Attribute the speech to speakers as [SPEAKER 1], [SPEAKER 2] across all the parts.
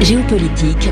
[SPEAKER 1] Géopolitique,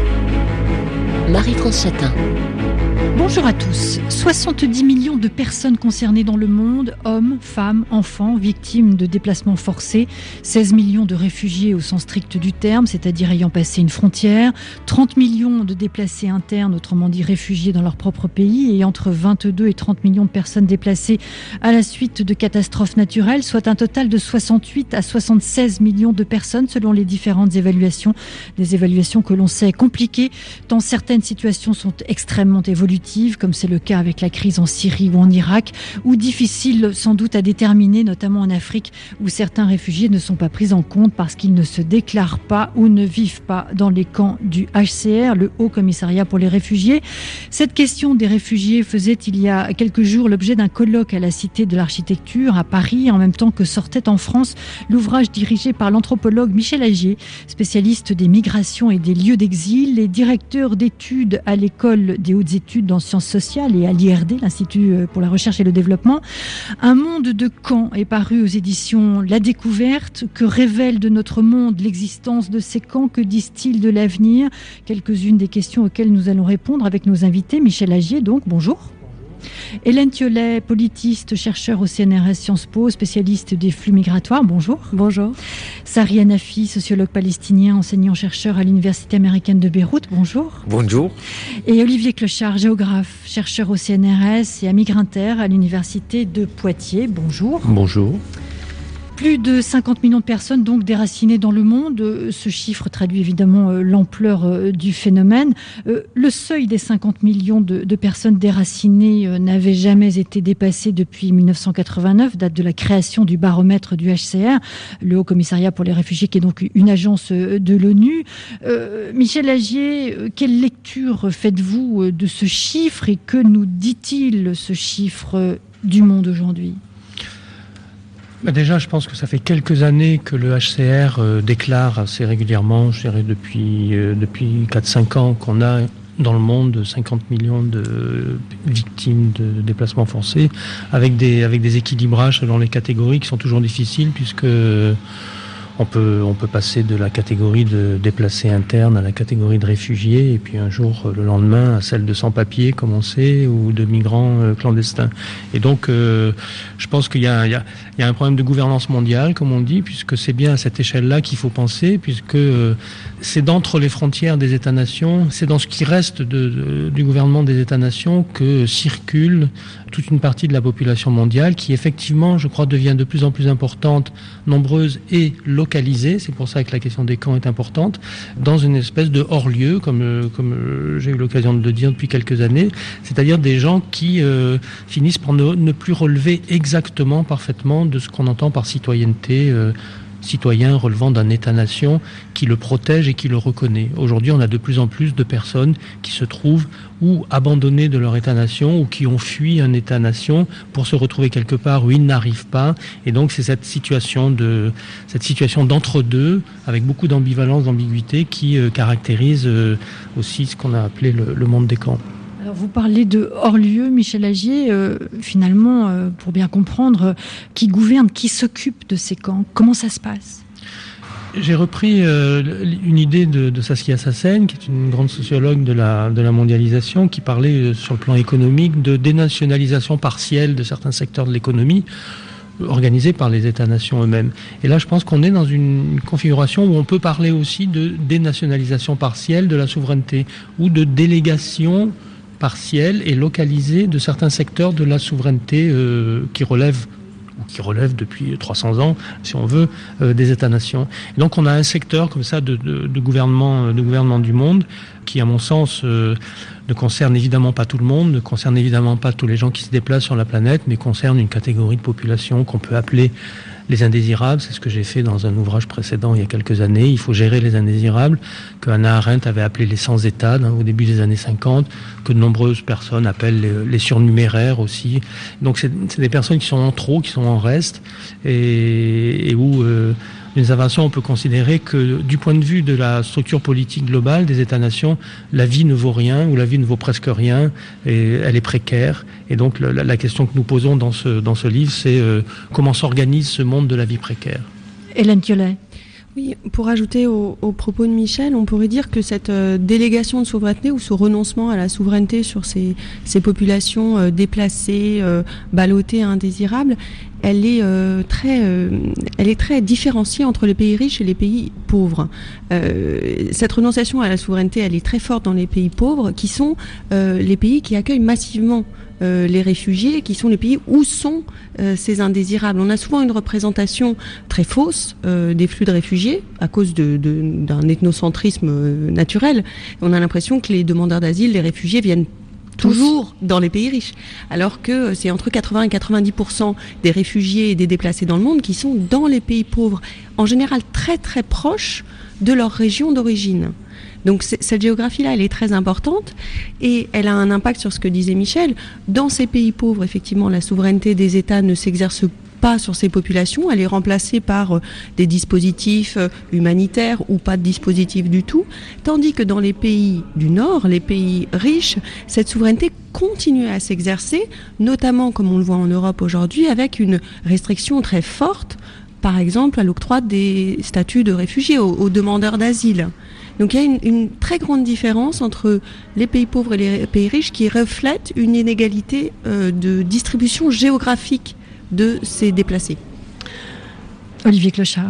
[SPEAKER 1] Marie-France Chatin.
[SPEAKER 2] Bonjour à tous. 70 millions de personnes concernées dans le monde, hommes, femmes, enfants, victimes de déplacements forcés, 16 millions de réfugiés au sens strict du terme, c'est-à-dire ayant passé une frontière, 30 millions de déplacés internes, autrement dit réfugiés dans leur propre pays, et entre 22 et 30 millions de personnes déplacées à la suite de catastrophes naturelles, soit un total de 68 à 76 millions de personnes selon les différentes évaluations. Des évaluations que l'on sait compliquées, tant certaines situations sont extrêmement évolutives, comme c'est le cas avec la crise en Syrie ou en Irak, ou difficiles sans doute à déterminer, notamment en Afrique, où certains réfugiés ne sont pas pris en compte parce qu'ils ne se déclarent pas ou ne vivent pas dans les camps du HCR, le Haut Commissariat pour les réfugiés. Cette question des réfugiés faisait il y a quelques jours l'objet d'un colloque à la Cité de l'Architecture à Paris, en même temps que sortait en France l'ouvrage dirigé par l'anthropologue Michel Agier, spécialiste des migrations et des lieux d'exil et directeur d'études à l'École des hautes études en sciences sociales et à l'IRD, l'Institut pour la recherche et le développement. Un monde de camps est paru aux éditions La Découverte. Que révèle de notre monde l'existence de ces camps? Que disent-ils de l'avenir? Quelques-unes des questions auxquelles nous allons répondre avec nos invités. Michel Agier, donc, bonjour. Hélène Thiollet, politiste, chercheur au CNRS Sciences Po, spécialiste des flux migratoires. Bonjour. Bonjour. Sari Hanafi, sociologue palestinien, enseignant-chercheur à l'Université américaine de Beyrouth. Bonjour.
[SPEAKER 3] Bonjour.
[SPEAKER 2] Et Olivier Clochard, géographe, chercheur au CNRS et à Migrinter à l'Université de Poitiers. Bonjour.
[SPEAKER 3] Bonjour.
[SPEAKER 2] Plus de 50 millions de personnes donc déracinées dans le monde. Ce chiffre traduit évidemment l'ampleur du phénomène. Le seuil des 50 millions de personnes déracinées n'avait jamais été dépassé depuis 1989, date de la création du baromètre du HCR, le Haut Commissariat pour les réfugiés, qui est donc une agence de l'ONU. Michel Agier, quelle lecture faites-vous de ce chiffre et que nous dit-il ce chiffre du monde aujourd'hui ?
[SPEAKER 3] Déjà, je pense que ça fait quelques années que le HCR déclare assez régulièrement, je dirais depuis 4-5 ans, qu'on a dans le monde 50 millions de victimes de déplacements forcés, avec des équilibrages selon les catégories qui sont toujours difficiles, puisque on peut passer de la catégorie de déplacés internes à la catégorie de réfugiés, et puis un jour, le lendemain, à celle de sans-papiers, comme on sait, ou de migrants clandestins. Et donc, je pense qu'il y a un problème de gouvernance mondiale, comme on dit, puisque c'est bien à cette échelle-là qu'il faut penser, puisque c'est d'entre les frontières des États-nations, c'est dans ce qui reste du gouvernement des États-nations que circule toute une partie de la population mondiale, qui effectivement, je crois, devient de plus en plus importante, nombreuse et localisée, c'est pour ça que la question des camps est importante, dans une espèce de hors-lieu, comme j'ai eu l'occasion de le dire depuis quelques années, c'est-à-dire des gens qui finissent par ne plus relever exactement, parfaitement, de ce qu'on entend par citoyenneté, citoyen relevant d'un État-nation qui le protège et qui le reconnaît. Aujourd'hui, on a de plus en plus de personnes qui se trouvent ou abandonnées de leur État-nation ou qui ont fui un État-nation pour se retrouver quelque part où ils n'arrivent pas. Et donc, c'est cette situation d'entre-deux, avec beaucoup d'ambivalence, d'ambiguïté, qui caractérise aussi ce qu'on a appelé le monde des camps.
[SPEAKER 2] Alors vous parlez de hors-lieu, Michel Agier, finalement, pour bien comprendre, qui gouverne, qui s'occupe de ces camps? Comment ça se passe?
[SPEAKER 3] J'ai repris une idée de Saskia Sassen, qui est une grande sociologue de la mondialisation, qui parlait sur le plan économique de dénationalisation partielle de certains secteurs de l'économie, organisés par les États-nations eux-mêmes. Et là, je pense qu'on est dans une configuration où on peut parler aussi de dénationalisation partielle de la souveraineté, ou de délégation partielle et localisée de certains secteurs de la souveraineté qui relèvent depuis 300 ans, si on veut, des États-nations. Et donc on a un secteur comme ça de gouvernement du monde qui, à mon sens, ne concerne évidemment pas tout le monde, ne concerne évidemment pas tous les gens qui se déplacent sur la planète, mais concerne une catégorie de population qu'on peut appeler les indésirables. C'est ce que j'ai fait dans un ouvrage précédent il y a quelques années. Il faut gérer les indésirables, que Hannah Arendt avait appelé les sans-États au début des années 50, que de nombreuses personnes appellent les surnuméraires aussi. Donc c'est des personnes qui sont en trop, qui sont en reste, et où d'une façon, on peut considérer que du point de vue de la structure politique globale des États-nations, la vie ne vaut rien, ou la vie ne vaut presque rien, et elle est précaire. Et donc la question que nous posons dans ce livre, c'est comment s'organise ce monde de la vie précaire.
[SPEAKER 2] Hélène Thiollet.
[SPEAKER 4] Oui, pour ajouter au propos de Michel, on pourrait dire que cette délégation de souveraineté ou ce renoncement à la souveraineté sur ces populations déplacées, ballottées, indésirables, elle est très différenciée entre les pays riches et les pays pauvres. Cette renonciation à la souveraineté, elle est très forte dans les pays pauvres, qui sont les pays qui accueillent massivement les réfugiés, qui sont les pays où sont ces indésirables. On a souvent une représentation très fausse des flux de réfugiés à cause d'un ethnocentrisme naturel. On a l'impression que les demandeurs d'asile, les réfugiés viennent toujours dans les pays riches, alors que c'est entre 80 et 90% des réfugiés et des déplacés dans le monde qui sont dans les pays pauvres, en général très très proches de leur région d'origine. Donc cette géographie-là, elle est très importante et elle a un impact sur ce que disait Michel. Dans ces pays pauvres, effectivement, la souveraineté des États ne s'exerce pas sur ces populations, elle est remplacée par des dispositifs humanitaires ou pas de dispositifs du tout, tandis que dans les pays du Nord, les pays riches, cette souveraineté continue à s'exercer, notamment comme on le voit en Europe aujourd'hui, avec une restriction très forte, par exemple à l'octroi des statuts de réfugiés aux demandeurs d'asile. Donc il y a une très grande différence entre les pays pauvres et les pays riches qui reflètent une inégalité de distribution géographique de ces déplacés.
[SPEAKER 2] Olivier Clochard.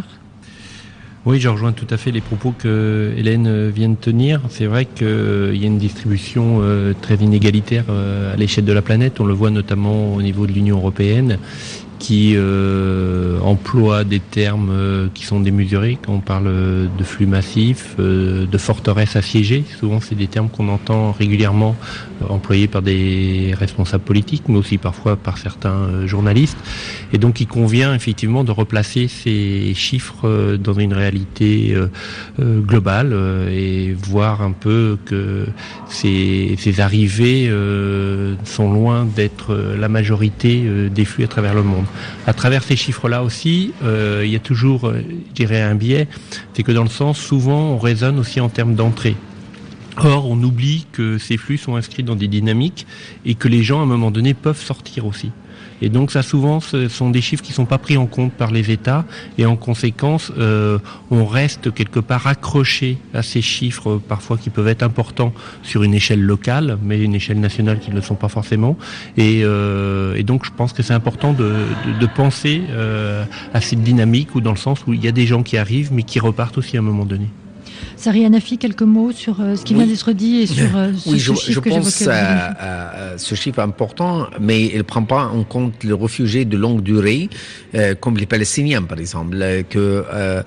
[SPEAKER 5] Oui, je rejoins tout à fait les propos que Hélène vient de tenir. C'est vrai qu'il y a une distribution très inégalitaire à l'échelle de la planète. On le voit notamment au niveau de l'Union européenne, qui emploie des termes qui sont démesurés quand on parle de flux massifs, de forteresses assiégées. Souvent, c'est des termes qu'on entend régulièrement employés par des responsables politiques, mais aussi parfois par certains journalistes. Et donc, il convient effectivement de replacer ces chiffres dans une réalité globale et voir un peu que ces arrivées sont loin d'être la majorité des flux à travers le monde. À travers ces chiffres-là aussi, il y a toujours, je dirais, un biais, c'est que dans le sens, souvent, on raisonne aussi en termes d'entrée. Or, on oublie que ces flux sont inscrits dans des dynamiques et que les gens, à un moment donné, peuvent sortir aussi. Et donc ça, souvent, ce sont des chiffres qui ne sont pas pris en compte par les États et en conséquence, on reste quelque part accroché à ces chiffres, parfois qui peuvent être importants sur une échelle locale, mais une échelle nationale qui ne le sont pas forcément. Et donc je pense que c'est important de penser à cette dynamique, ou dans le sens où il y a des gens qui arrivent, mais qui repartent aussi à un moment donné.
[SPEAKER 2] Sari Hanafi, quelques mots sur ce qui vient d'être dit et sur ce chiffre que j'évoquais.
[SPEAKER 6] Je pense à ce chiffre important, mais il ne prend pas en compte les réfugiés de longue durée, comme les Palestiniens par exemple, que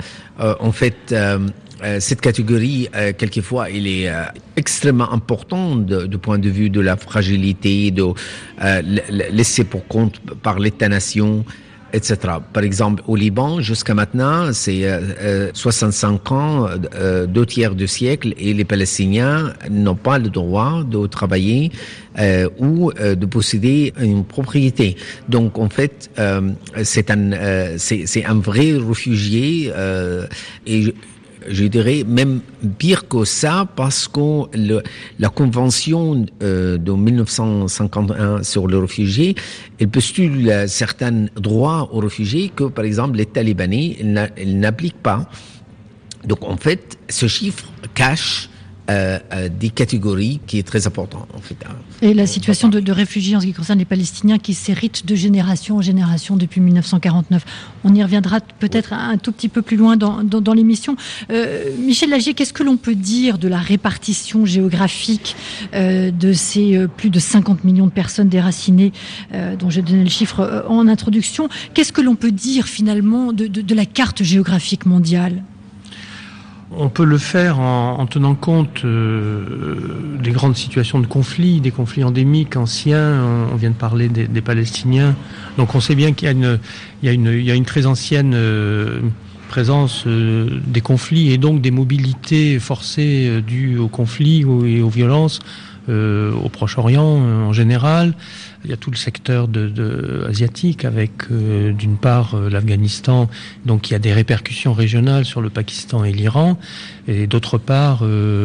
[SPEAKER 6] en fait cette catégorie, quelquefois, elle est extrêmement importante du point de vue de la fragilité, de laisser pour compte par l'État-nation, etc. Par exemple, au Liban, jusqu'à maintenant, c'est 65 ans, 2/3 du siècle, et les Palestiniens n'ont pas le droit de travailler ou de posséder une propriété. Donc, en fait, c'est un vrai réfugié, et je dirais même pire que ça, parce que la convention de 1951 sur les réfugiés, elle postule certains droits aux réfugiés que, par exemple, l'État libanais il n'applique pas. Donc, en fait, ce chiffre cache des catégories qui est très importante, en fait.
[SPEAKER 2] Et la situation de réfugiés en ce qui concerne les Palestiniens qui s'héritent de génération en génération depuis 1949. On y reviendra peut-être un tout petit peu plus loin dans l'émission. Michel Lagier, qu'est-ce que l'on peut dire de la répartition géographique de ces plus de 50 millions de personnes déracinées dont j'ai donné le chiffre en introduction? Qu'est-ce que l'on peut dire finalement de la carte géographique mondiale?
[SPEAKER 3] On peut le faire en tenant compte des grandes situations de conflits, des conflits endémiques, anciens. On vient de parler des Palestiniens. Donc on sait bien qu'il y a une très ancienne présence des conflits et donc des mobilités forcées dues aux conflits et aux violences au Proche-Orient en général. Il y a tout le secteur asiatique avec d'une part l'Afghanistan, donc il y a des répercussions régionales sur le Pakistan et l'Iran, et d'autre part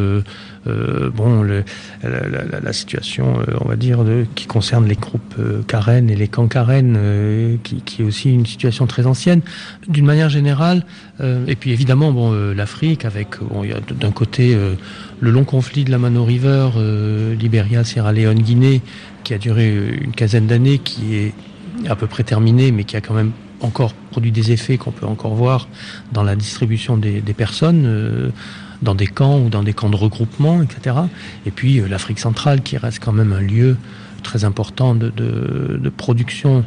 [SPEAKER 3] la situation on va dire qui concerne les groupes Karen et les camps Karen qui est aussi une situation très ancienne d'une manière générale, et puis évidemment l'Afrique avec il y a d'un côté le long conflit de la Mano River, Libéria, Sierra Leone, Guinée, qui a duré une quinzaine d'années, qui est à peu près terminé, mais qui a quand même encore produit des effets qu'on peut encore voir dans la distribution des personnes dans des camps ou dans des camps de regroupement, etc. Et puis l'Afrique centrale, qui reste quand même un lieu très important de production,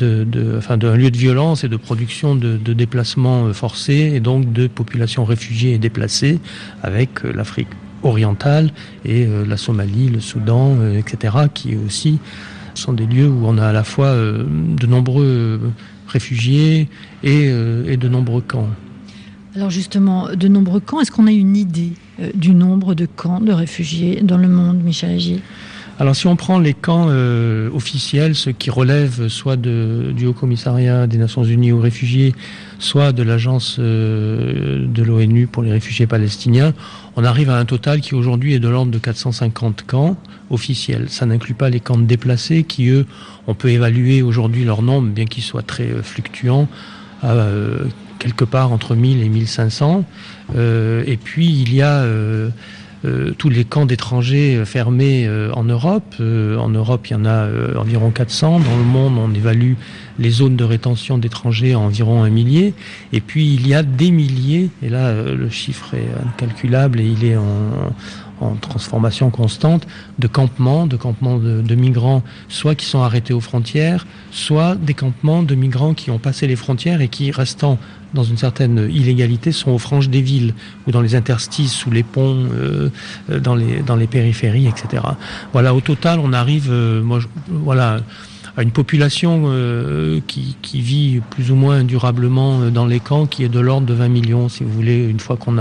[SPEAKER 3] d'un lieu de violence et de production de déplacements forcés, et donc de populations réfugiées et déplacées, avec l'Afrique orientale et la Somalie, le Soudan, etc., qui aussi sont des lieux où on a à la fois de nombreux réfugiés et de nombreux camps.
[SPEAKER 2] Alors justement, de nombreux camps, est-ce qu'on a une idée du nombre de camps de réfugiés dans le monde, Michel Agier ?
[SPEAKER 3] Alors si on prend les camps officiels, ceux qui relèvent soit du Haut-Commissariat des Nations Unies aux réfugiés, soit de l'agence de l'ONU pour les réfugiés palestiniens, on arrive à un total qui aujourd'hui est de l'ordre de 450 camps officiels. Ça n'inclut pas les camps de déplacés qui, eux, on peut évaluer aujourd'hui leur nombre, bien qu'ils soient très fluctuants, à quelque part entre 1000 et 1500. Et puis il y a tous les camps d'étrangers fermés en Europe. En Europe, il y en a environ 400. Dans le monde, on évalue les zones de rétention d'étrangers à environ 1 millier. Et puis, il y a des milliers, et là, le chiffre est incalculable et il est en transformation constante, de campements de migrants, soit qui sont arrêtés aux frontières, soit des campements de migrants qui ont passé les frontières et qui, restant dans une certaine illégalité, sont aux franges des villes ou dans les interstices, sous les ponts, dans les périphéries, etc. Voilà, au total, on arrive, à une population qui vit plus ou moins durablement dans les camps, qui est de l'ordre de 20 millions, si vous voulez, une fois qu'on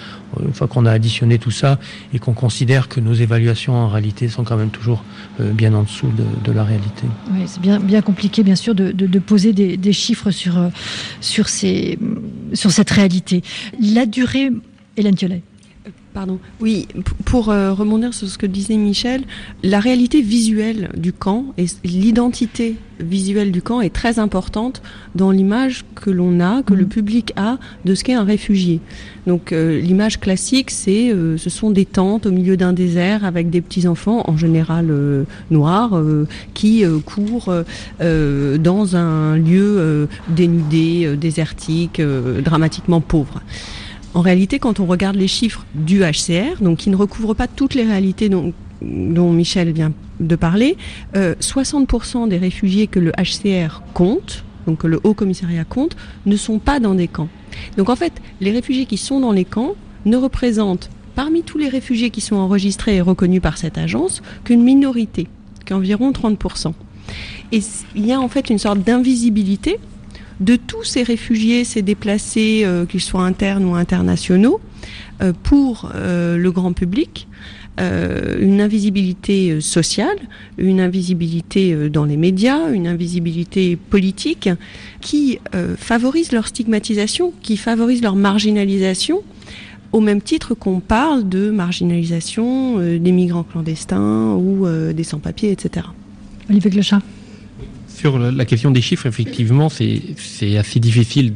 [SPEAKER 3] a additionné tout ça et qu'on considère que nos évaluations en réalité sont quand même toujours bien en dessous de la réalité.
[SPEAKER 2] Oui, c'est bien compliqué, bien sûr, de poser des chiffres sur cette réalité. La durée, Hélène Thiollet.
[SPEAKER 4] Pardon. Oui, pour rebondir sur ce que disait Michel, la réalité visuelle du camp et l'identité visuelle du camp est très importante dans l'image que l'on a, que le public a de ce qu'est un réfugié. Donc l'image classique, ce sont des tentes au milieu d'un désert avec des petits enfants, en général noirs, qui courent dans un lieu dénudé, désertique, dramatiquement pauvre. En réalité, quand on regarde les chiffres du HCR, donc qui ne recouvrent pas toutes les réalités dont Michel vient de parler, 60% des réfugiés que le HCR compte, donc que le Haut Commissariat compte, ne sont pas dans des camps. Donc en fait, les réfugiés qui sont dans les camps ne représentent, parmi tous les réfugiés qui sont enregistrés et reconnus par cette agence, qu'une minorité, qu'environ 30%. Et il y a en fait une sorte d'invisibilité de tous ces réfugiés, ces déplacés, qu'ils soient internes ou internationaux, pour le grand public, une invisibilité sociale, une invisibilité dans les médias, une invisibilité politique qui favorise leur stigmatisation, qui favorise leur marginalisation, au même titre qu'on parle de marginalisation des migrants clandestins ou des sans-papiers, etc.
[SPEAKER 2] Olivier Clochat.
[SPEAKER 5] Sur la question des chiffres, effectivement, c'est assez difficile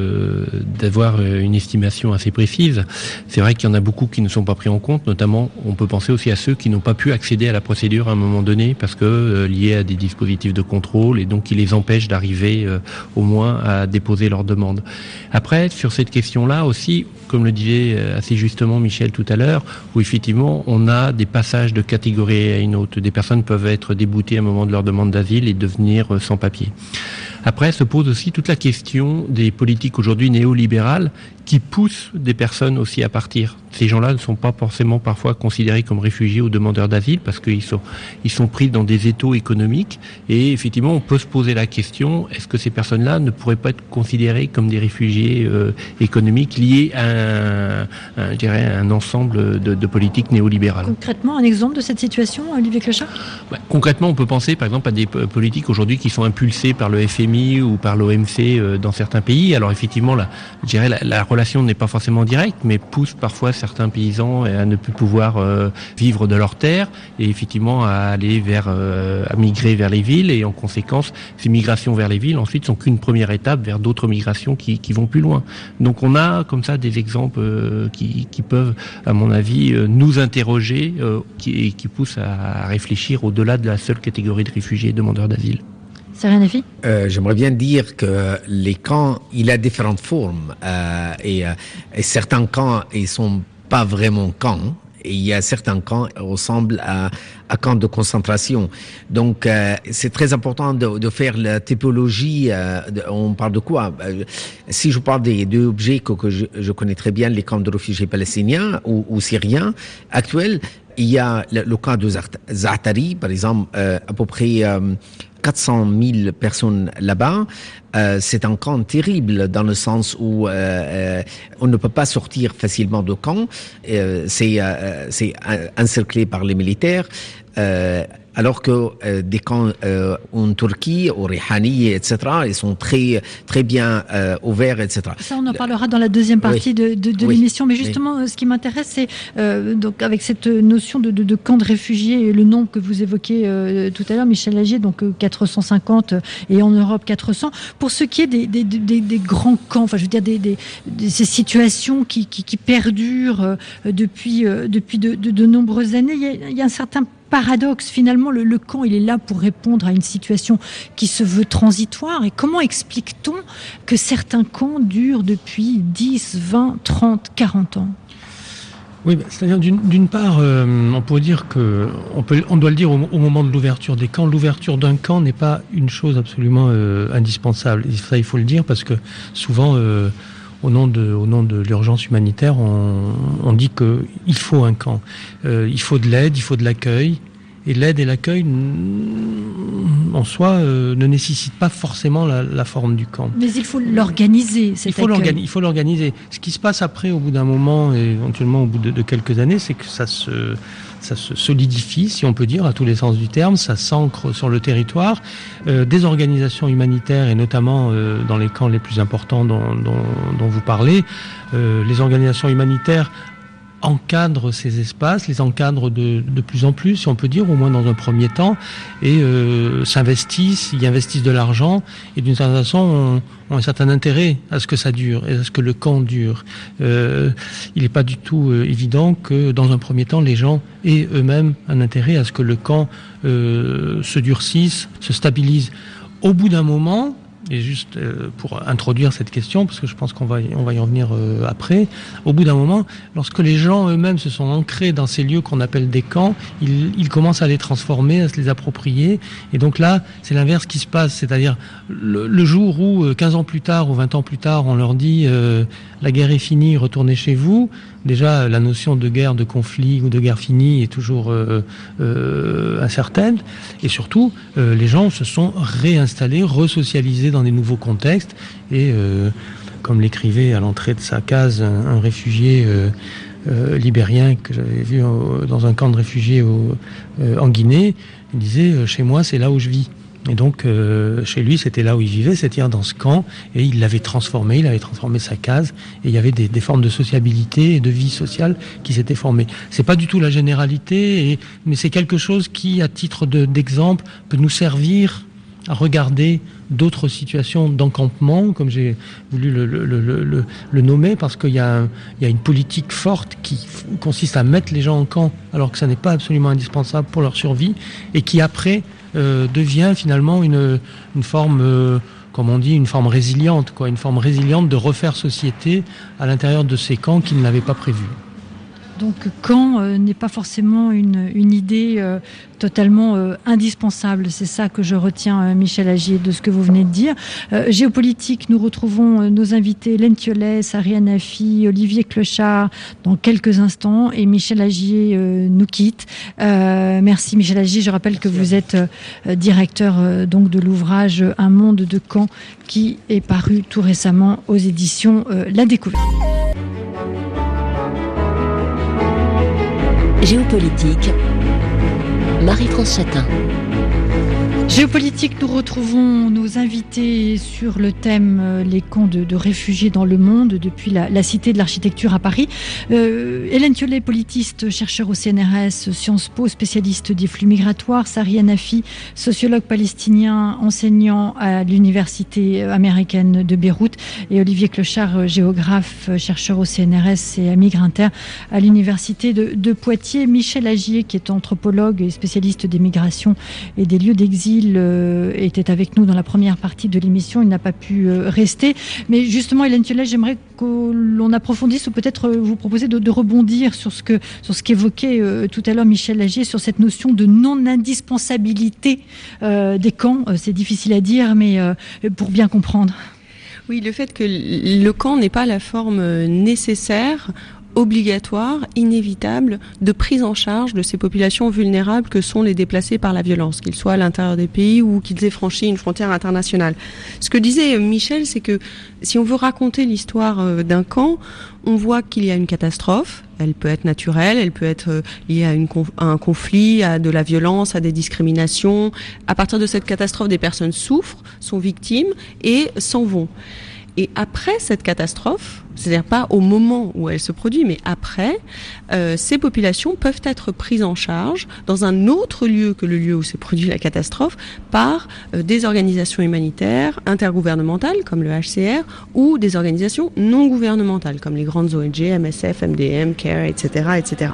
[SPEAKER 5] d'avoir une estimation assez précise. C'est vrai qu'il y en a beaucoup qui ne sont pas pris en compte, notamment, on peut penser aussi à ceux qui n'ont pas pu accéder à la procédure à un moment donné, parce que liés à des dispositifs de contrôle, et donc qui les empêchent d'arriver au moins à déposer leur demande. Après, sur cette question-là aussi, comme le disait assez justement Michel tout à l'heure, où effectivement on a des passages de catégorie à une autre. Des personnes peuvent être déboutées à un moment de leur demande d'asile et devenir sans papier. Après se pose aussi toute la question des politiques aujourd'hui néolibérales qui poussent des personnes aussi à partir. ces gens-là ne sont pas forcément parfois considérés comme réfugiés ou demandeurs d'asile parce qu'ils sont pris dans des étaux économiques. Et effectivement, on peut se poser la question, est-ce que ces personnes-là ne pourraient pas être considérées comme des réfugiés économiques liés à un ensemble de politiques néolibérales?
[SPEAKER 2] Concrètement, un exemple de cette situation, Olivier Clochard?
[SPEAKER 5] Concrètement, on peut penser par exemple à des politiques aujourd'hui qui sont impulsées par le FMI ou par l'OMC dans certains pays. Alors effectivement, la relation n'est pas forcément directe, mais pousse parfois certains paysans à ne plus pouvoir vivre de leurs terres et effectivement à aller à migrer vers les villes. Et en conséquence, ces migrations vers les villes ensuite sont qu'une première étape vers d'autres migrations qui vont plus loin. Donc on a comme ça des exemples qui peuvent, à mon avis, nous interroger et qui poussent à réfléchir au-delà de la seule catégorie de réfugiés et demandeurs d'asile.
[SPEAKER 6] J'aimerais bien dire que les camps, il a différentes formes et certains camps, ils sont pas vraiment camps. Et il y a certains camps qui ressemblent à camps de concentration. Donc, c'est très important de faire la typologie. On parle de quoi? Si je parle des deux objets que je connais très bien, les camps de réfugiés palestiniens ou syriens actuels, il y a le cas de Zaatari, par exemple, à peu près 400 000 personnes là-bas. C'est un camp terrible dans le sens où on ne peut pas sortir facilement de camp. C'est encerclé par les militaires. Alors que des camps en Turquie, au Rihani, etc., ils sont très très bien ouverts, etc.
[SPEAKER 2] Ça, on en parlera dans la deuxième partie de l'émission. Mais justement, ce qui m'intéresse, c'est donc avec cette notion de camp de réfugiés, le nombre que vous évoquiez tout à l'heure, Michel Lagier, donc 450 et en Europe 400. Pour ce qui est des grands camps, enfin, je veux dire ces situations qui perdurent depuis de nombreuses années, il y a un certain paradoxe. Finalement, le camp, il est là pour répondre à une situation qui se veut transitoire. Et comment explique-t-on que certains camps durent depuis 10, 20, 30, 40 ans?
[SPEAKER 3] Oui, c'est-à-dire d'une part, on pourrait dire que on doit le dire au moment de l'ouverture des camps. L'ouverture d'un camp n'est pas une chose absolument indispensable. Et ça, il faut le dire parce que souvent, au nom de l'urgence humanitaire, on dit qu'il faut un camp. Il faut de l'aide, il faut de l'accueil. Et l'aide et l'accueil, en soi, ne nécessitent pas forcément la forme du camp.
[SPEAKER 2] Mais il faut l'organiser, cet accueil.
[SPEAKER 3] Il faut l'organiser. Ce qui se passe après, au bout d'un moment, et éventuellement au bout de quelques années, c'est que ça se solidifie, si on peut dire, à tous les sens du terme, ça s'ancre sur le territoire. Des organisations humanitaires, et notamment dans les camps les plus importants dont vous parlez, les organisations humanitaires encadrent ces espaces, les encadrent de plus en plus, si on peut dire, au moins dans un premier temps, et s'investissent, y investissent de l'argent, et d'une certaine façon ont un certain intérêt à ce que ça dure, et à ce que le camp dure. Il n'est pas du tout évident que, dans un premier temps, les gens aient eux-mêmes un intérêt à ce que le camp se durcisse, se stabilise. Au bout d'un moment, et juste pour introduire cette question, parce que je pense qu'on va y revenir après, au bout d'un moment, lorsque les gens eux-mêmes se sont ancrés dans ces lieux qu'on appelle des camps, ils commencent à les transformer, à se les approprier. Et donc là, c'est l'inverse qui se passe. C'est-à-dire, le jour où, 15 ans plus tard ou 20 ans plus tard, on leur dit la guerre est finie, retournez chez vous. Déjà, la notion de guerre, de conflit ou de guerre finie est toujours incertaine. Et surtout, les gens se sont réinstallés, resocialisés dans des nouveaux contextes. Et comme l'écrivait à l'entrée de sa case un réfugié libérien que j'avais vu dans un camp de réfugiés en Guinée, il disait « Chez moi, c'est là où je vis ». Et donc, chez lui, c'était là où il vivait, c'est-à-dire dans ce camp, et il l'avait transformé, il avait transformé sa case, et il y avait des formes de sociabilité et de vie sociale qui s'étaient formées. C'est pas du tout la généralité, mais c'est quelque chose qui, à titre d'exemple, peut nous servir à regarder d'autres situations d'encampement, comme j'ai voulu le nommer, parce qu'il y a une politique forte qui consiste à mettre les gens en camp, alors que ça n'est pas absolument indispensable pour leur survie, et qui après devient finalement une forme, comme on dit, une forme résiliente, une forme résiliente de refaire société à l'intérieur de ces camps qui ne l'avaient pas prévu.
[SPEAKER 2] Donc Caen n'est pas forcément une idée totalement indispensable. C'est ça que je retiens, Michel Agier, de ce que vous venez de dire. Géopolitique, nous retrouvons nos invités Hélène Thiollet, Ariane Nafi, Olivier Clochard dans quelques instants et Michel Agier nous quitte. Merci Michel Agier. Je rappelle que vous êtes directeur donc de l'ouvrage Un monde de Caen qui est paru tout récemment aux éditions La Découverte.
[SPEAKER 1] Géopolitique, Marie-France Chatin.
[SPEAKER 2] Géopolitique, nous retrouvons nos invités sur le thème les camps de réfugiés dans le monde depuis la Cité de l'Architecture à Paris. Hélène Thiollet, politiste, chercheur au CNRS, Sciences Po, spécialiste des flux migratoires. Sari Hanafi, sociologue palestinien, enseignant à l'Université américaine de Beyrouth. Et Olivier Clochard, géographe, chercheur au CNRS et à Migrinter à l'Université de Poitiers. Michel Agier, qui est anthropologue et spécialiste des migrations et des lieux d'exil, était avec nous dans la première partie de l'émission. Il n'a pas pu rester. Mais justement, Hélène Thiollet, j'aimerais que l'on approfondisse ou peut-être vous proposer de rebondir sur ce qu'évoquait tout à l'heure Michel Agier, sur cette notion de non-indispensabilité des camps. C'est difficile à dire, mais pour bien comprendre.
[SPEAKER 4] Oui, le fait que le camp n'est pas la forme nécessaire, obligatoire, inévitable de prise en charge de ces populations vulnérables que sont les déplacés par la violence, qu'ils soient à l'intérieur des pays ou qu'ils aient franchi une frontière internationale. Ce que disait Michel, c'est que si on veut raconter l'histoire d'un camp, on voit qu'il y a une catastrophe. Elle peut être naturelle, elle peut être liée à un conflit, à de la violence, à des discriminations. À partir de cette catastrophe, des personnes souffrent, sont victimes et s'en vont. Et après cette catastrophe, c'est-à-dire pas au moment où elle se produit, mais après, ces populations peuvent être prises en charge dans un autre lieu que le lieu où s'est produit la catastrophe par des organisations humanitaires intergouvernementales comme le HCR ou des organisations non gouvernementales comme les grandes ONG, MSF, MDM, CARE, etc., etc.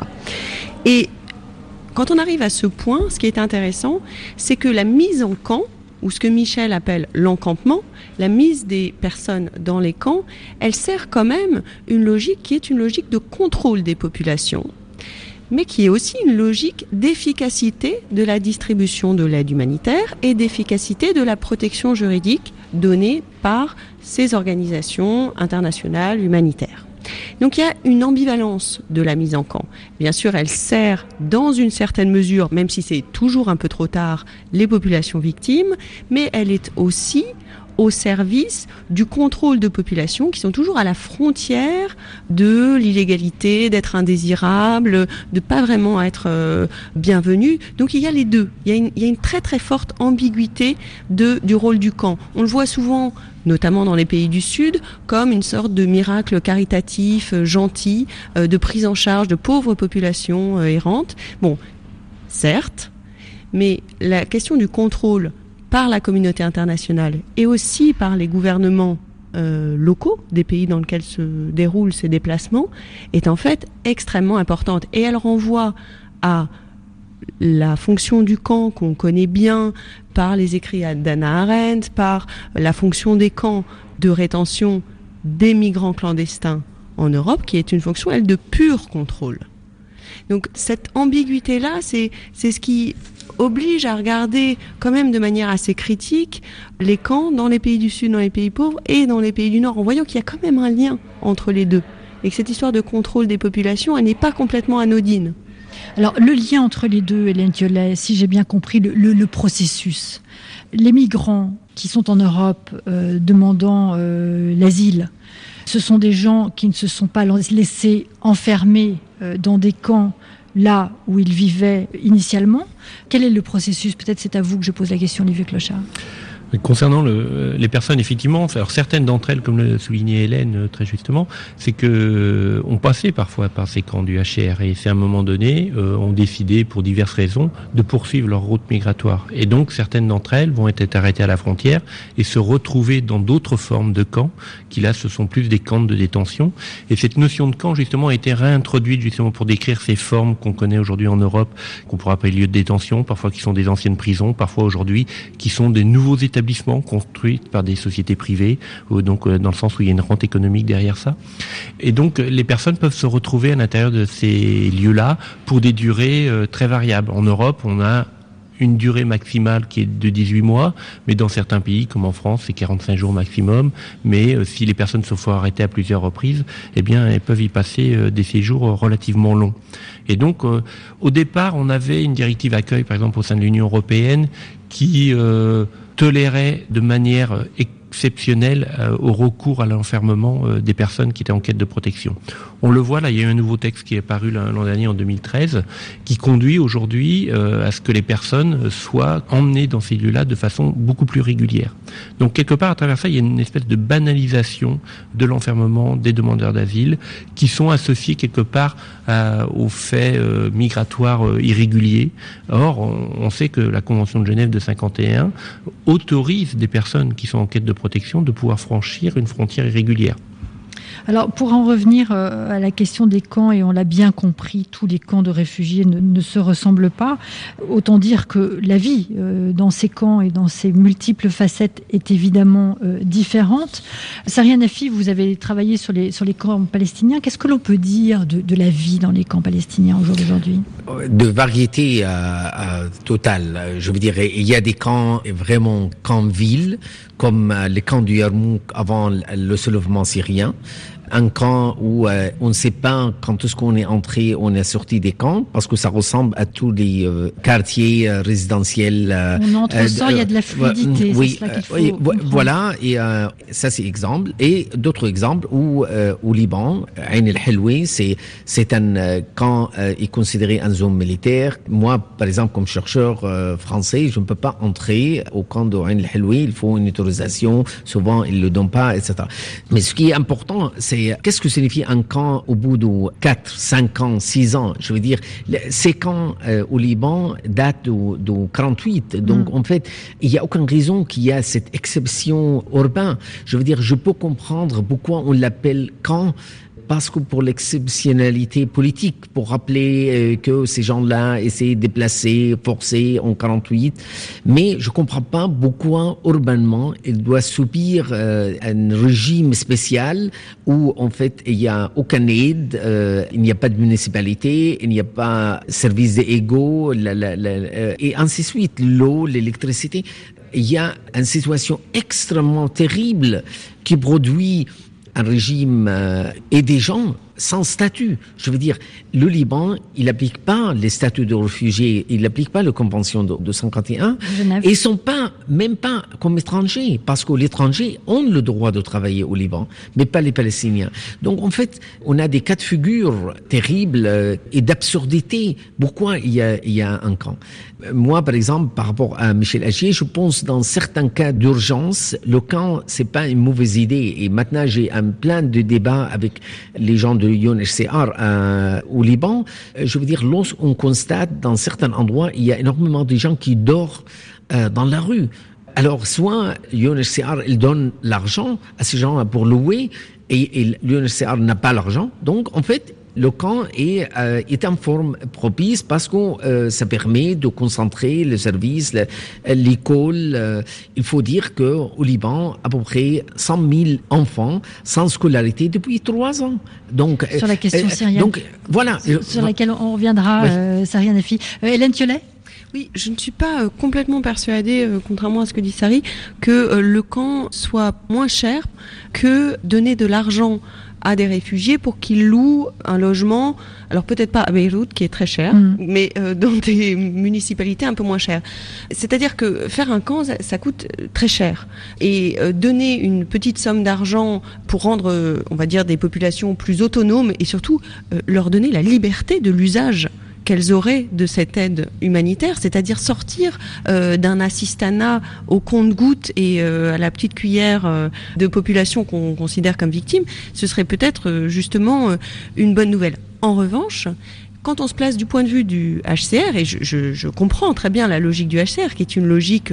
[SPEAKER 4] Et quand on arrive à ce point, ce qui est intéressant, c'est que la mise en camp, ou ce que Michel appelle l'encampement, la mise des personnes dans les camps, elle sert quand même une logique qui est une logique de contrôle des populations, mais qui est aussi une logique d'efficacité de la distribution de l'aide humanitaire et d'efficacité de la protection juridique donnée par ces organisations internationales humanitaires. Donc il y a une ambivalence de la mise en camp. Bien sûr, elle sert dans une certaine mesure, même si c'est toujours un peu trop tard, les populations victimes, mais elle est aussi au service du contrôle de populations qui sont toujours à la frontière de l'illégalité, d'être indésirables, de pas vraiment être bienvenus. Donc il y a les deux. Il y a une très très forte ambiguïté du rôle du camp. On le voit souvent, notamment dans les pays du Sud, comme une sorte de miracle caritatif, gentil, de prise en charge de pauvres populations errantes. Bon, certes, mais la question du contrôle par la communauté internationale et aussi par les gouvernements locaux des pays dans lesquels se déroulent ces déplacements est en fait extrêmement importante. Et elle renvoie à la fonction du camp qu'on connaît bien par les écrits d'Hannah Arendt, par la fonction des camps de rétention des migrants clandestins en Europe, qui est une fonction, elle, de pur contrôle. Donc cette ambiguïté-là, c'est ce qui oblige à regarder quand même de manière assez critique les camps dans les pays du Sud, dans les pays pauvres et dans les pays du Nord, en voyant qu'il y a quand même un lien entre les deux. Et que cette histoire de contrôle des populations, elle n'est pas complètement anodine.
[SPEAKER 2] Alors, le lien entre les deux, Hélène Thiollet, si j'ai bien compris le processus. Les migrants qui sont en Europe demandant l'asile, ce sont des gens qui ne se sont pas laissés enfermer dans des camps là où ils vivaient initialement. Quel est le processus ? Peut-être c'est à vous que je pose la question, Olivier Clochard.
[SPEAKER 5] Concernant les personnes, effectivement, alors certaines d'entre elles, comme le soulignait Hélène très justement, c'est que on passait parfois par ces camps du HCR et c'est à un moment donné, ont décidé pour diverses raisons de poursuivre leur route migratoire. Et donc certaines d'entre elles vont être arrêtées à la frontière et se retrouver dans d'autres formes de camps, qui là ce sont plus des camps de détention. Et cette notion de camp justement a été réintroduite justement pour décrire ces formes qu'on connaît aujourd'hui en Europe, qu'on pourra appeler lieux de détention, parfois qui sont des anciennes prisons, parfois aujourd'hui qui sont des nouveaux établissements établissements construits par des sociétés privées, donc dans le sens où il y a une rente économique derrière ça. Et donc les personnes peuvent se retrouver à l'intérieur de ces lieux-là pour des durées très variables. En Europe, on a une durée maximale qui est de 18 mois, mais dans certains pays, comme en France, c'est 45 jours maximum. Mais si les personnes se font arrêter à plusieurs reprises, eh bien, elles peuvent y passer des séjours relativement longs. Et donc, au départ, on avait une directive accueil, par exemple, au sein de l'Union européenne, qui tolérait de manière exceptionnelle au recours à l'enfermement des personnes qui étaient en quête de protection. On le voit là, il y a eu un nouveau texte qui est paru l'an dernier en 2013 qui conduit aujourd'hui à ce que les personnes soient emmenées dans ces lieux-là de façon beaucoup plus régulière. Donc quelque part à travers ça, il y a une espèce de banalisation de l'enfermement des demandeurs d'asile qui sont associés quelque part aux faits migratoires irréguliers. Or, on sait que la Convention de Genève de 51 autorise des personnes qui sont en quête de protection de pouvoir franchir une frontière irrégulière.
[SPEAKER 2] Alors, pour en revenir à la question des camps, et on l'a bien compris, tous les camps de réfugiés ne se ressemblent pas. Autant dire que la vie dans ces camps et dans ces multiples facettes est évidemment différente. Saria Nafi, vous avez travaillé sur les camps palestiniens. Qu'est-ce que l'on peut dire de la vie dans les camps palestiniens aujourd'hui ?
[SPEAKER 6] De variété totale. Je veux dire, il y a des camps vraiment camps-villes, comme les camps du Yarmouk avant le soulèvement syrien. Un camp où on ne sait pas quand est-ce qu'on est entré, on est sorti des camps, parce que ça ressemble à tous les quartiers résidentiels.
[SPEAKER 2] On entre au sort, il y a de la fluidité.
[SPEAKER 6] Oui,
[SPEAKER 2] c'est cela qu'il faut comprendre.
[SPEAKER 6] voilà. Et ça, c'est exemple. Et d'autres exemples où au Liban, Ain el-Helwi, c'est un camp est considéré une zone militaire. Moi, par exemple, comme chercheur français, je ne peux pas entrer au camp de Ain el-Helwi. Il faut une autorisation. Souvent, ils le donnent pas, etc. Mais ce qui est important, c'est qu'est-ce que signifie un camp au bout de 4, 5 ans, 6 ans? Je veux dire, ces camps au Liban datent de 48. Donc, en fait, il n'y a aucune raison qu'il y ait cette exception urbaine. Je veux dire, je peux comprendre pourquoi on l'appelle camp. Parce que pour l'exceptionnalité politique, pour rappeler que ces gens-là essaient de déplacer, forcer en 48, mais je comprends pas pourquoi urbanement il doit subir un régime spécial où en fait il y a aucune aide, il n'y a pas de municipalité, il n'y a pas service égaux, et ainsi de suite, l'eau, l'électricité. Il y a une situation extrêmement terrible qui produit un régime et des gens sans statut. Je veux dire, le Liban, il n'applique pas les statuts de réfugiés, il n'applique pas la convention de 51, et ils sont même pas comme étrangers, parce que les étrangers ont le droit de travailler au Liban, mais pas les Palestiniens. Donc en fait, on a des cas de figure terribles et d'absurdité. Pourquoi il y a un camp? Moi, par exemple, par rapport à Michel Agier, je pense dans certains cas d'urgence, le camp, c'est pas une mauvaise idée. Et maintenant, j'ai plein de débats avec les gens de UNHCR au Liban. Je veux dire, lorsqu'on constate dans certains endroits, il y a énormément de gens qui dorment dans la rue. Alors, soit UNHCR, il donne l'argent à ces gens pour louer, et l'UNHCR n'a pas l'argent. Donc, en fait, le camp est en forme propice parce que ça permet de concentrer le service, l'école. Il faut dire qu'au Liban, à peu près 100 000 enfants sans scolarité depuis 3 ans. Donc,
[SPEAKER 2] sur la question syrienne.
[SPEAKER 6] Donc, voilà.
[SPEAKER 2] Sur laquelle on reviendra, oui. Saria Nafi. Hélène Thiollet ?
[SPEAKER 4] Oui, je ne suis pas complètement persuadée, contrairement à ce que dit Sari, que le camp soit moins cher que donner de l'argent à des réfugiés pour qu'ils louent un logement, alors peut-être pas à Beyrouth qui est très cher, mais dans des municipalités un peu moins chères. C'est-à-dire que faire un camp, ça coûte très cher. Et donner une petite somme d'argent pour rendre, on va dire, des populations plus autonomes et surtout leur donner la liberté de l'usage qu'elles auraient de cette aide humanitaire, c'est-à-dire sortir d'un assistanat au compte-gouttes et à la petite cuillère de population qu'on considère comme victime, ce serait peut-être justement une bonne nouvelle. En revanche, quand on se place du point de vue du HCR, et je comprends très bien la logique du HCR, qui est une logique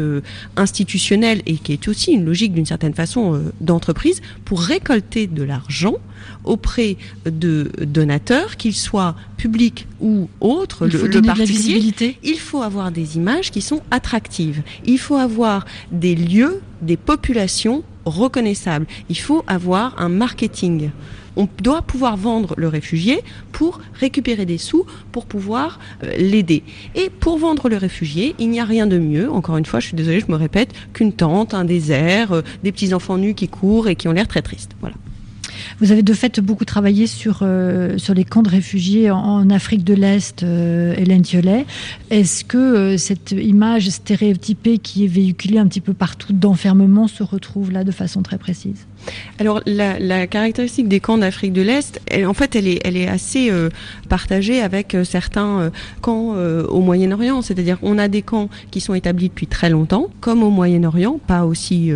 [SPEAKER 4] institutionnelle et qui est aussi une logique d'une certaine façon d'entreprise, pour récolter de l'argent auprès de donateurs, qu'ils soient publics ou autres, le particulier. Il faut avoir des images qui sont attractives. Il faut avoir des lieux, des populations reconnaissables. Il faut avoir un marketing. On doit pouvoir vendre le réfugié pour récupérer des sous, pour pouvoir l'aider. Et pour vendre le réfugié, il n'y a rien de mieux, encore une fois, je suis désolée, je me répète, qu'une tente, un désert, des petits enfants nus qui courent et qui ont l'air très tristes. Voilà.
[SPEAKER 2] Vous avez de fait beaucoup travaillé sur les camps de réfugiés en Afrique de l'Est, Hélène Thiollet. Est-ce que cette image stéréotypée qui est véhiculée un petit peu partout d'enfermement se retrouve là de façon très précise ?
[SPEAKER 4] Alors la caractéristique des camps d'Afrique de l'Est, elle est assez partagée avec certains camps au Moyen-Orient. C'est-à-dire on a des camps qui sont établis depuis très longtemps, comme au Moyen-Orient, pas aussi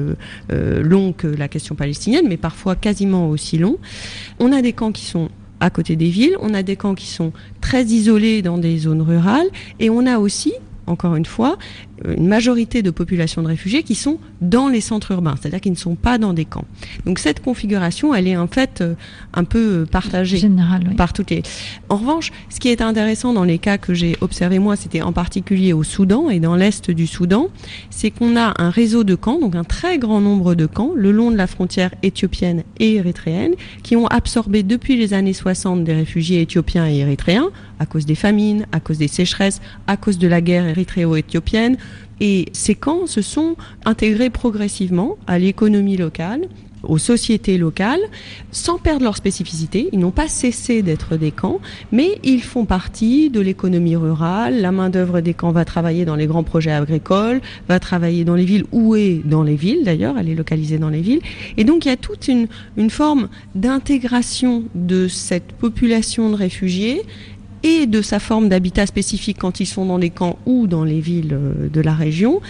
[SPEAKER 4] long que la question palestinienne, mais parfois quasiment aussi long. On a des camps qui sont à côté des villes, on a des camps qui sont très isolés dans des zones rurales, et on a aussi, encore une fois, une majorité de populations de réfugiés qui sont dans les centres urbains, c'est-à-dire qui ne sont pas dans des camps. Donc cette configuration, elle est en fait un peu partagée
[SPEAKER 2] Général, oui.
[SPEAKER 4] par toutes les... En revanche, ce qui est intéressant dans les cas que j'ai observés moi, c'était en particulier au Soudan et dans l'est du Soudan, c'est qu'on a un réseau de camps, donc un très grand nombre de camps, le long de la frontière éthiopienne et érythréenne, qui ont absorbé depuis les années 60 des réfugiés éthiopiens et érythréens, à cause des famines, à cause des sécheresses, à cause de la guerre érythréo-éthiopienne. Et ces camps se sont intégrés progressivement à l'économie locale, aux sociétés locales, sans perdre leur spécificité. Ils n'ont pas cessé d'être des camps, mais ils font partie de l'économie rurale. La main-d'œuvre des camps va travailler dans les grands projets agricoles, va travailler dans les villes ou est dans les villes d'ailleurs, elle est localisée dans les villes. Et donc il y a toute une forme d'intégration de cette population de réfugiés et de sa forme d'habitat spécifique quand ils sont dans les camps ou dans les villes de la région,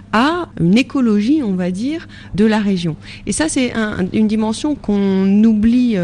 [SPEAKER 4] à une écologie, on va dire, de la région. Et ça, c'est une dimension qu'on oublie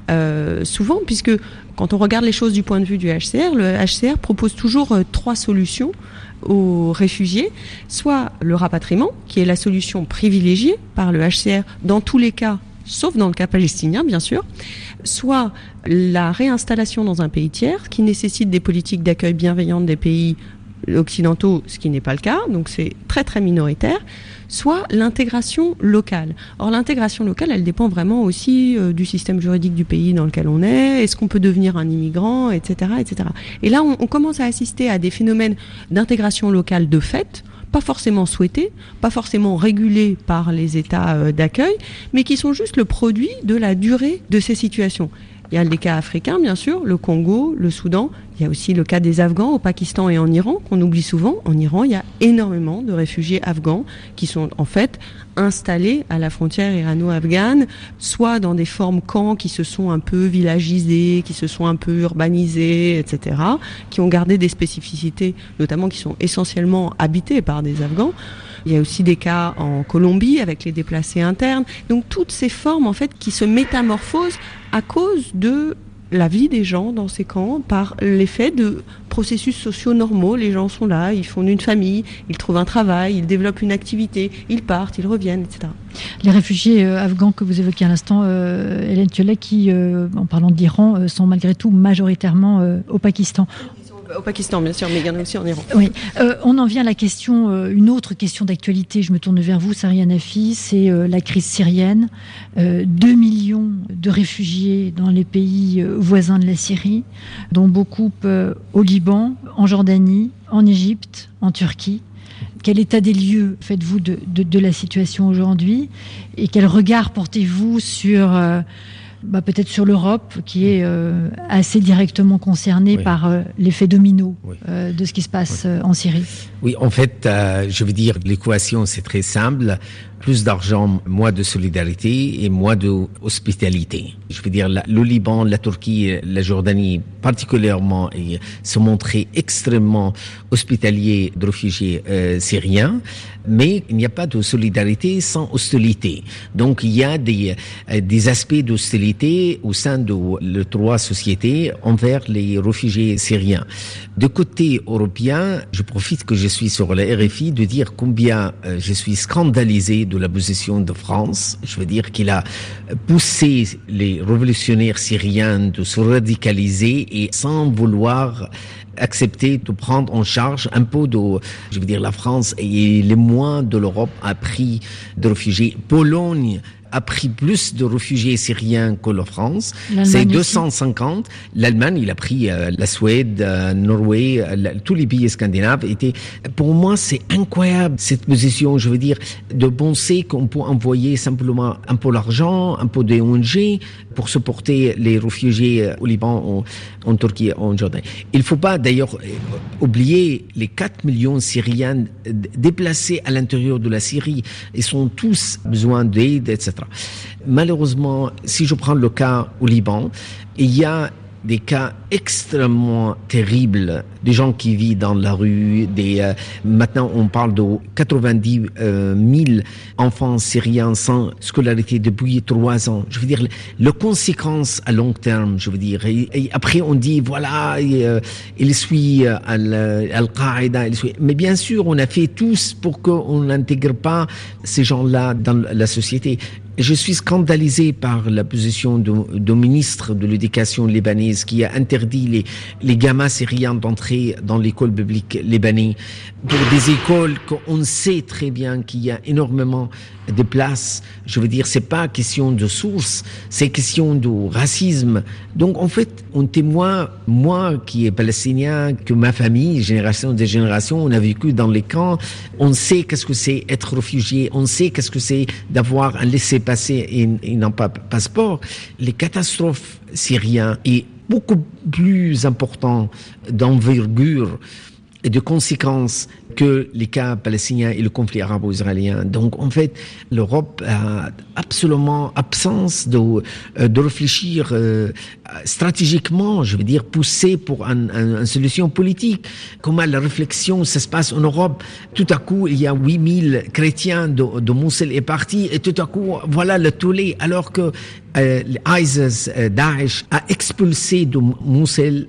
[SPEAKER 4] souvent, puisque quand on regarde les choses du point de vue du HCR, le HCR propose toujours 3 solutions aux réfugiés, soit le rapatriement, qui est la solution privilégiée par le HCR dans tous les cas, sauf dans le cas palestinien, bien sûr, soit la réinstallation dans un pays tiers, qui nécessite des politiques d'accueil bienveillantes des pays occidentaux, ce qui n'est pas le cas, donc c'est très très minoritaire, soit l'intégration locale. Or l'intégration locale, elle dépend vraiment aussi du système juridique du pays dans lequel on est, est-ce qu'on peut devenir un immigrant, etc. etc. Et là, on commence à assister à des phénomènes d'intégration locale de fait, pas forcément souhaités, pas forcément régulés par les États d'accueil, mais qui sont juste le produit de la durée de ces situations. Il y a les cas africains, bien sûr, le Congo, le Soudan. Il y a aussi le cas des Afghans au Pakistan et en Iran, qu'on oublie souvent. En Iran, il y a énormément de réfugiés afghans qui sont en fait installés à la frontière irano-afghane, soit dans des formes camps qui se sont un peu villagisés, qui se sont un peu urbanisés, etc., qui ont gardé des spécificités, notamment qui sont essentiellement habités par des Afghans. Il y a aussi des cas en Colombie avec les déplacés internes. Donc toutes ces formes en fait qui se métamorphosent à cause de la vie des gens dans ces camps par l'effet de processus sociaux normaux. Les gens sont là, ils fondent une famille, ils trouvent un travail, ils développent une activité, ils partent, ils reviennent, etc.
[SPEAKER 2] Les réfugiés afghans que vous évoquiez à l'instant, Hélène Thiollet, qui, en parlant de l'Iran, sont malgré tout majoritairement au Pakistan.
[SPEAKER 4] Au Pakistan, bien sûr, mais il y en a aussi en Iran.
[SPEAKER 2] Oui, on en vient à la question, une autre question d'actualité. Je me tourne vers vous, Saria Nafi, c'est la crise syrienne. 2 millions de réfugiés dans les pays voisins de la Syrie, dont beaucoup au Liban, en Jordanie, en Égypte, en Turquie. Quel état des lieux faites-vous de la situation aujourd'hui et quel regard portez-vous sur... peut-être sur l'Europe, qui est assez directement concernée par l'effet domino de ce qui se passe en Syrie.
[SPEAKER 6] Oui, en fait, je veux dire, l'équation, c'est très simple. Plus d'argent, moins de solidarité et moins d'hospitalité. Je veux dire, le Liban, la Turquie, la Jordanie, particulièrement, se montraient extrêmement hospitaliers de réfugiés syriens, mais il n'y a pas de solidarité sans hostilité. Donc, il y a des aspects d'hostilité responsabilité au sein de les trois sociétés envers les réfugiés syriens. De côté européen, je profite que je suis sur la RFI de dire combien je suis scandalisé de la position de France. Je veux dire qu'il a poussé les révolutionnaires syriens de se radicaliser et sans vouloir accepter de prendre en charge un peu la France et les moins de l'Europe a pris de réfugiés. Pologne a pris plus de réfugiés syriens que la France. C'est 250. Aussi. L'Allemagne, il a pris la Suède, Norvège, tous les pays scandinaves. Pour moi, c'est incroyable cette position. Je veux dire, de penser qu'on peut envoyer simplement un peu d'argent, un peu de ONG pour supporter les réfugiés au Liban, en Turquie, en Jordanie. Il ne faut pas d'ailleurs oublier les 4 millions de Syriens déplacés à l'intérieur de la Syrie. Ils ont tous besoin d'aide, etc. Malheureusement, si je prends le cas au Liban, il y a des cas extrêmement terribles, des gens qui vivent dans la rue, maintenant on parle de 90 000 enfants syriens sans scolarité depuis 3 ans. Je veux dire, les conséquences à long terme, je veux dire. Et après on dit, voilà, il suit Al-Qaïda, mais bien sûr on a fait tous pour qu'on n'intègre pas ces gens-là dans la société. Je suis scandalisé par la position du ministre de l'Éducation libanaise qui a interdit les gamins syriens d'entrer dans l'école publique libanaise pour des écoles qu'on sait très bien qu'il y a énormément de places. Je veux dire, c'est pas question de source, c'est question de racisme. Donc, en fait, on témoigne, moi qui est palestinien, que ma famille, génération des générations, on a vécu dans les camps, on sait qu'est-ce que c'est être réfugié, on sait qu'est-ce que c'est d'avoir un laissez-passer et non pas passeport. Les catastrophes syriennes est beaucoup plus important d'envergure et de conséquences que les cas palestiniens et le conflit arabo-israélien. Donc, en fait, l'Europe a absolument absence de réfléchir stratégiquement, je veux dire, pousser pour une solution politique. Comment la réflexion, ça se passe en Europe. Tout à coup, il y a 8000 chrétiens de Mossoul est parti et tout à coup, voilà le tollé, alors que l'ISIS, Daesh, a expulsé de Mossoul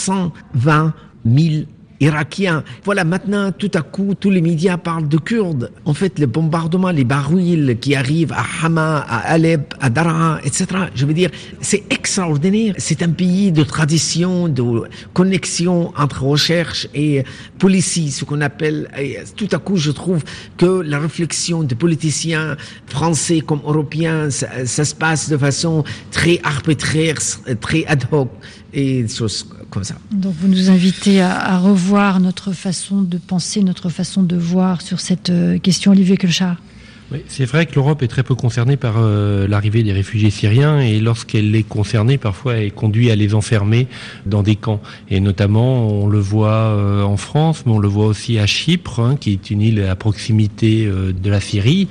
[SPEAKER 6] 420 000 Irakiens. Voilà, maintenant, tout à coup, tous les médias parlent de Kurdes. En fait, les bombardements, les barouilles qui arrivent à Hama, à Alep, à Daraa, etc. Je veux dire, c'est extraordinaire. C'est un pays de tradition, de connexion entre recherche et police, ce qu'on appelle. Et tout à coup, je trouve que la réflexion des politiciens français comme européens, ça se passe de façon très arbitraire, très ad hoc et des choses comme ça.
[SPEAKER 2] Donc vous nous invitez à revoir notre façon de penser, notre façon de voir sur cette question, Olivier Kolchar.
[SPEAKER 5] Oui, c'est vrai que l'Europe est très peu concernée par l'arrivée des réfugiés syriens et lorsqu'elle est concernée, parfois elle conduit à les enfermer dans des camps. Et notamment, on le voit en France, mais on le voit aussi à Chypre, qui est une île à proximité de la Syrie.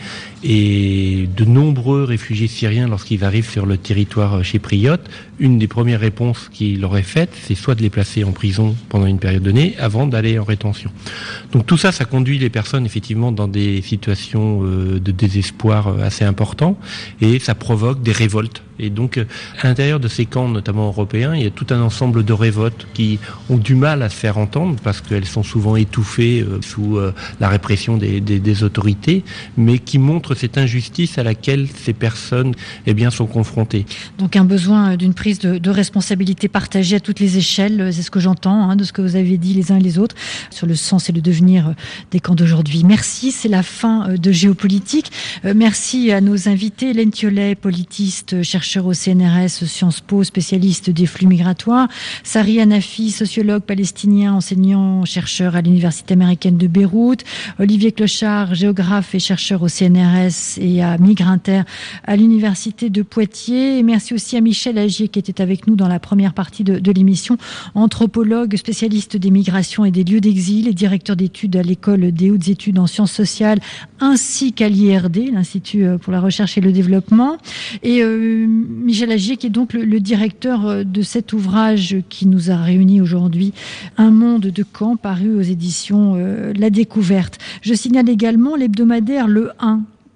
[SPEAKER 5] Et de nombreux réfugiés syriens, lorsqu'ils arrivent sur le territoire chypriote, une des premières réponses qu'ils leur est faite, c'est soit de les placer en prison pendant une période donnée, avant d'aller en rétention. Donc tout ça, ça conduit les personnes effectivement dans des situations de désespoir assez importants, et ça provoque des révoltes. Et donc, à l'intérieur de ces camps, notamment européens, il y a tout un ensemble de révoltes qui ont du mal à se faire entendre parce qu'elles sont souvent étouffées sous la répression des autorités, mais qui montrent cette injustice à laquelle ces personnes sont confrontées.
[SPEAKER 2] Donc un besoin d'une prise de responsabilité partagée à toutes les échelles, c'est ce que j'entends de ce que vous avez dit les uns et les autres sur le sens et le devenir des camps d'aujourd'hui. Merci, c'est la fin de Géopolitique. Merci à nos invités, Hélène Thiollet, politiste, chercheur au CNRS Sciences Po, spécialiste des flux migratoires, Sari Hanafi, sociologue palestinien, enseignant-chercheur à l'Université américaine de Beyrouth, Olivier Kolchar, géographe et chercheur au CNRS et à Migrinter à l'Université de Poitiers. Et merci aussi à Michel Agier qui était avec nous dans la première partie de l'émission, anthropologue, spécialiste des migrations et des lieux d'exil et directeur d'études à l'École des hautes études en sciences sociales ainsi qu'à l'IRD, l'Institut pour la recherche et le développement. Et Michel Agier qui est donc le directeur de cet ouvrage qui nous a réunis aujourd'hui, Un monde de camps, paru aux éditions La Découverte. Je signale également l'hebdomadaire Le 1,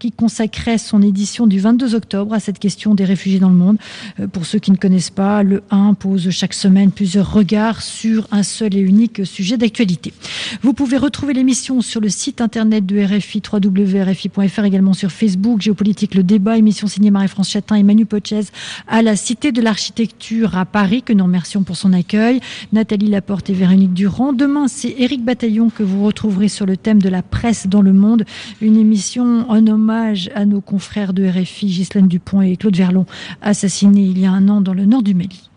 [SPEAKER 2] qui consacrait son édition du 22 octobre à cette question des réfugiés dans le monde. Pour ceux qui ne connaissent pas, le 1 pose chaque semaine plusieurs regards sur un seul et unique sujet d'actualité. Vous pouvez retrouver l'émission sur le site internet de RFI, www.rfi.fr, également sur Facebook, Géopolitique, le débat, émission signée Marie-France Chatin et Manu Pochez à la Cité de l'Architecture à Paris, que nous remercions pour son accueil. Nathalie Laporte et Véronique Durand. Demain, c'est Éric Bataillon que vous retrouverez sur le thème de la presse dans le monde. Une émission en hommage à nos confrères de RFI, Ghislaine Dupont et Claude Verlon, assassinés il y a un an dans le nord du Mali.